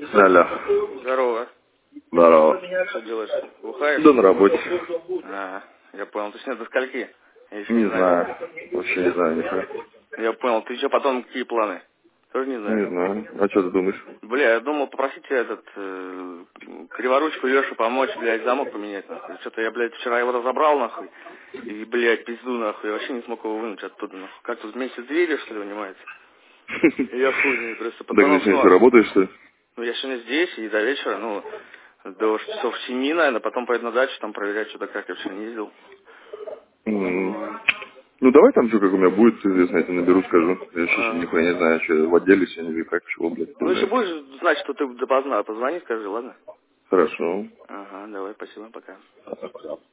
Алло. Здорово. Здорово. Что делаешь? Бухаешь? Да на работе. А, я понял. Ты сегодня до скольки? Я еще Не не знаю. знаю. Вообще не знаю нихуя. Я понял. Ты что, потом какие планы? Тоже не знаю. Не знаю. А что ты думаешь? Бля, я думал попросить тебя криворучку Лешу помочь, блядь, замок поменять, нахуй. Что-то я, блядь, вчера его разобрал, нахуй. И, блядь, пизду, нахуй. Я вообще не смог его вынуть оттуда, нахуй. Как тут вместе с дверью, что ли, вынимается? И я хуй знает, просто Так на пацанов сегодня работаешь, что ли? Ну, я сегодня здесь, и до вечера, ну, до часов 7, наверное, потом поеду на дачу, там проверять, что-то как, я вообще не ездил. М. Ну давай там что, как у меня будет, известно, я тебе наберу, скажу. Я еще А, нихуя не знаю, что в отделе сегодня или как, чего, блядь, ну, хуй если знает. будешь знать, что ты допоздна, позвони, скажи, ладно? Хорошо. Ага, давай, спасибо, пока.